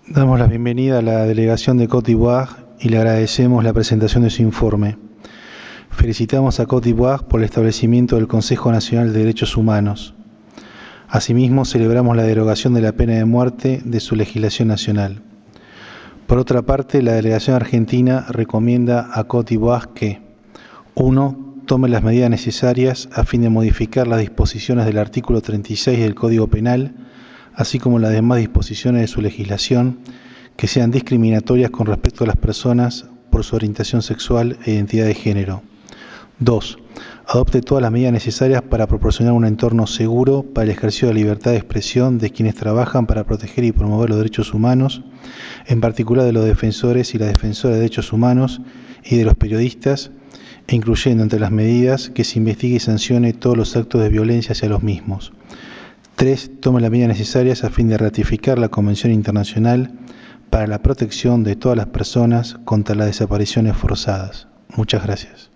Damos la bienvenida a la delegación de Côte d'Ivoire y le agradecemos la presentación de su informe. Felicitamos a Côte d'Ivoire por el establecimiento del Consejo Nacional de Derechos Humanos. Asimismo, celebramos la derogación de la pena de muerte de su legislación nacional. Por otra parte, la delegación argentina recomienda a Côte d'Ivoire que 1. Tome las medidas necesarias a fin de modificar las disposiciones del artículo 36 del Código Penal, así como las demás disposiciones de su legislación que sean discriminatorias con respecto a las personas por su orientación sexual e identidad de género. 2. Adopte todas las medidas necesarias para proporcionar un entorno seguro para el ejercicio de la libertad de expresión de quienes trabajan para proteger y promover los derechos humanos, en particular de los defensores y las defensoras de derechos humanos y de los periodistas, incluyendo entre las medidas que se investigue y sancione todos los actos de violencia hacia los mismos. 3. Tome las medidas necesarias a fin de ratificar la Convención Internacional para la protección de todas las personas contra las desapariciones forzadas. Muchas gracias.